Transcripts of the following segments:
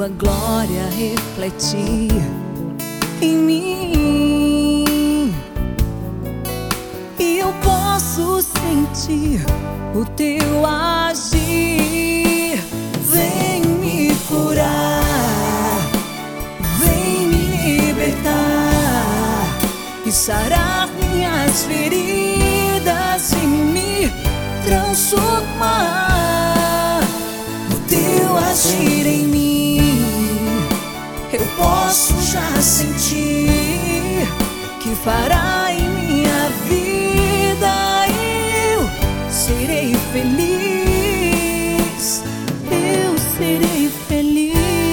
tua glória refletir em mim, e eu posso sentir o teu agir. Vem me curar, vem me libertar e sarar minhas feridas e me transformar. O teu agir em mim, eu posso já sentir que fará em minha vida. Eu serei feliz, eu serei feliz.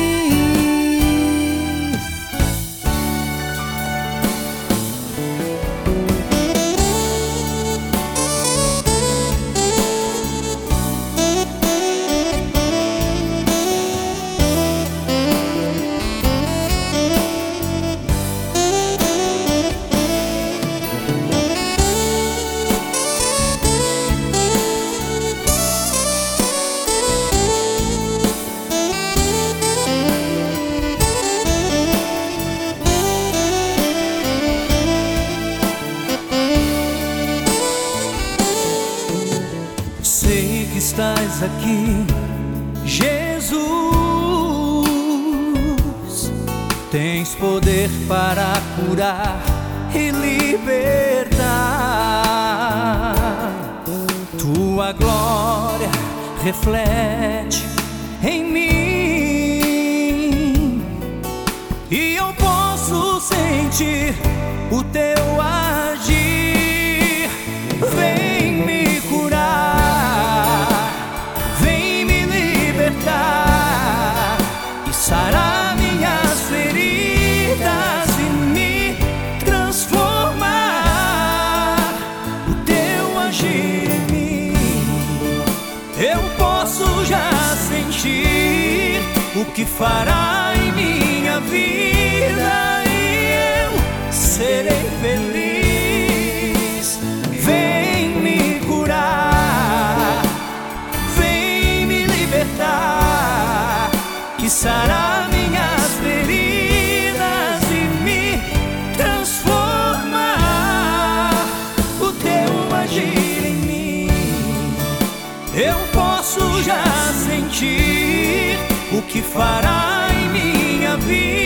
Sei que estás aqui, Jesus. Tens poder para curar e libertar. Tua glória reflete em mim, e eu posso sentir o teu agir. Vem me curar, vem me libertar e sarar minhas feridas e me transformar. O teu agir em mim, eu posso já sentir o que fará em minha vida, e eu serei feliz. Vem me curar, vem me libertar e sarar minhas feridas e me transformar. O teu agir em mim, eu posso já sentir o que fará em minha vida.